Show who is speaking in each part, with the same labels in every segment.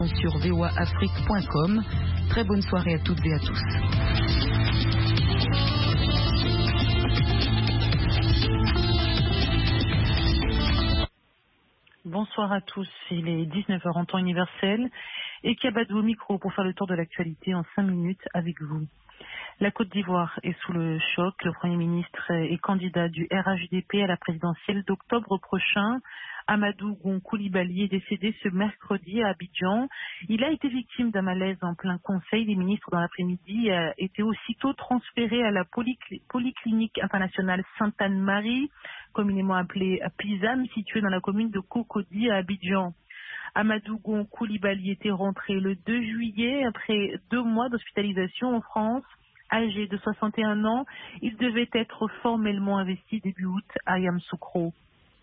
Speaker 1: Sur voaafrique.com. Très bonne soirée à toutes et à tous.
Speaker 2: Bonsoir à tous, il est 19h en temps universel et Kabadou au micro pour faire le tour de l'actualité en 5 minutes avec vous. La Côte d'Ivoire est sous le choc. Le Premier ministre est candidat du RHDP à la présidentielle d'octobre prochain. Amadou Gon Coulibaly est décédé ce mercredi à Abidjan. Il a été victime d'un malaise en plein conseil des ministres dans l'après-midi et a été aussitôt transféré à la Polyclinique internationale Sainte-Anne-Marie, communément appelée PISAM, située dans la commune de Cocody à Abidjan. Amadou Gon Coulibaly était rentré le 2 juillet après 2 mois d'hospitalisation en France. Âgé de 61 ans, il devait être formellement investi début août à Yamoussoukro.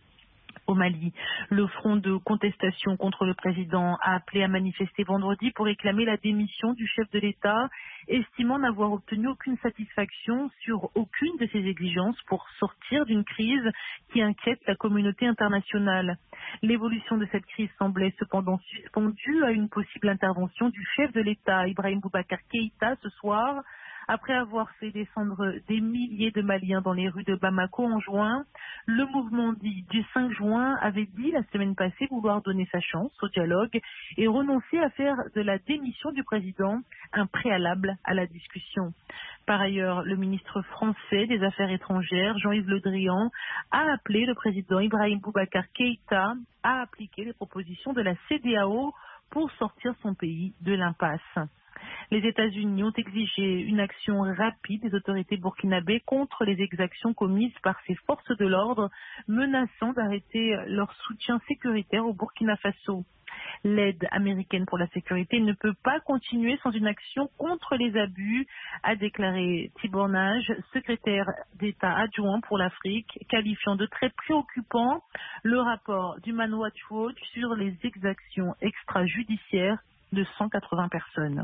Speaker 2: Au Mali, le front de contestation contre le président a appelé à manifester vendredi pour réclamer la démission du chef de l'État, estimant n'avoir obtenu aucune satisfaction sur aucune de ses exigences pour sortir d'une crise qui inquiète la communauté internationale. L'évolution de cette crise semblait cependant suspendue à une possible intervention du chef de l'État, Ibrahim Boubacar Keïta, ce soir. Après avoir fait descendre des milliers de Maliens dans les rues de Bamako en juin, le mouvement dit du 5 juin avait dit la semaine passée vouloir donner sa chance au dialogue et renoncer à faire de la démission du président un préalable à la discussion. Par ailleurs, le ministre français des Affaires étrangères, Jean-Yves Le Drian, a appelé le président Ibrahim Boubacar Keïta à appliquer les propositions de la CEDEAO pour sortir son pays de l'impasse. Les États-Unis ont exigé une action rapide des autorités burkinabées contre les exactions commises par ces forces de l'ordre, menaçant d'arrêter leur soutien sécuritaire au Burkina Faso. L'aide américaine pour la sécurité ne peut pas continuer sans une action contre les abus, a déclaré Tibor Nagy, secrétaire d'État adjoint pour l'Afrique, qualifiant de très préoccupant le rapport d'Human Rights Watch sur les exactions extrajudiciaires de 180 personnes.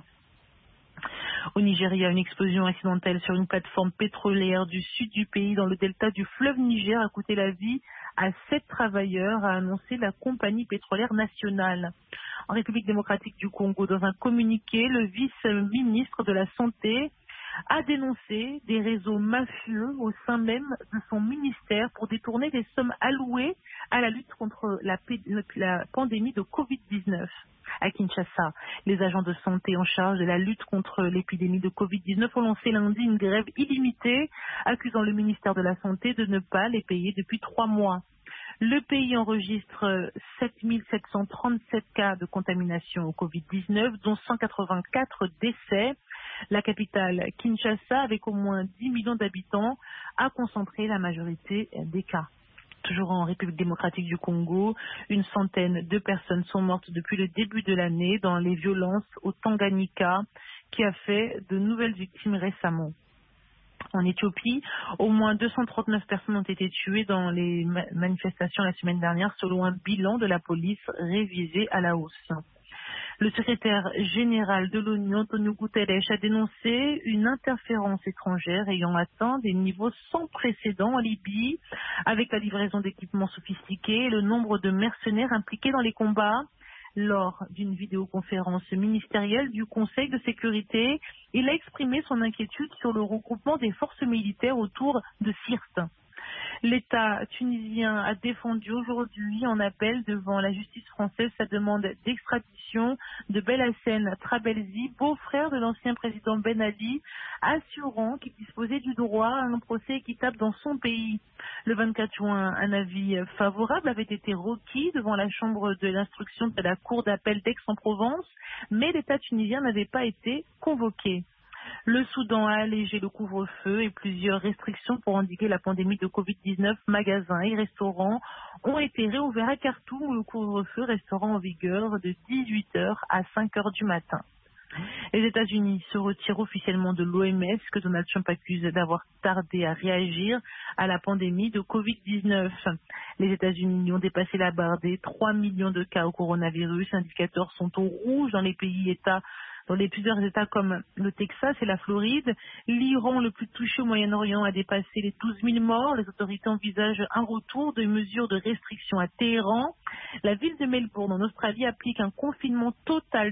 Speaker 2: Au Nigeria, une explosion accidentelle sur une plateforme pétrolière du sud du pays dans le delta du fleuve Niger a coûté la vie à 7 travailleurs, a annoncé la compagnie pétrolière nationale. En République démocratique du Congo, dans un communiqué, le vice-ministre de la Santé a dénoncé des réseaux mafieux au sein même de son ministère pour détourner des sommes allouées à la lutte contre la pandémie de Covid-19. À Kinshasa, les agents de santé en charge de la lutte contre l'épidémie de Covid-19 ont lancé lundi une grève illimitée, accusant le ministère de la Santé de ne pas les payer depuis 3 mois. Le pays enregistre 7 737 cas de contamination au Covid-19, dont 184 décès. La capitale, Kinshasa, avec au moins 10 millions d'habitants, a concentré la majorité des cas. Toujours en République démocratique du Congo, une centaine de personnes sont mortes depuis le début de l'année dans les violences au Tanganyika, qui a fait de nouvelles victimes récemment. En Éthiopie, au moins 239 personnes ont été tuées dans les manifestations la semaine dernière, selon un bilan de la police révisé à la hausse. Le secrétaire général de l'ONU, Antonio Guterres, a dénoncé une interférence étrangère ayant atteint des niveaux sans précédent en Libye, avec la livraison d'équipements sophistiqués et le nombre de mercenaires impliqués dans les combats. Lors d'une vidéoconférence ministérielle du Conseil de sécurité, il a exprimé son inquiétude sur le regroupement des forces militaires autour de Sirte. L'État tunisien a défendu aujourd'hui en appel devant la justice française sa demande d'extradition de Belhacem Trabelsi, beau-frère de l'ancien président Ben Ali, assurant qu'il disposait du droit à un procès équitable dans son pays. Le 24 juin, un avis favorable avait été requis devant la chambre de l'instruction de la cour d'appel d'Aix-en-Provence, mais l'État tunisien n'avait pas été convoqué. Le Soudan a allégé le couvre-feu et plusieurs restrictions pour endiguer la pandémie de Covid-19. Magasins et restaurants ont été réouverts à Khartoum où le couvre-feu restera en vigueur de 18h à 5h du matin. Les États-Unis se retirent officiellement de l'OMS, que Donald Trump accuse d'avoir tardé à réagir à la pandémie de Covid-19. Les États-Unis ont dépassé la barre des 3 millions de cas au coronavirus. Les indicateurs sont au rouge dans les pays États Dans plusieurs États comme le Texas et la Floride, l'Iran, le plus touché au Moyen-Orient, a dépassé les 12 000 morts. Les autorités envisagent un retour de mesures de restriction à Téhéran. La ville de Melbourne, en Australie, applique un confinement total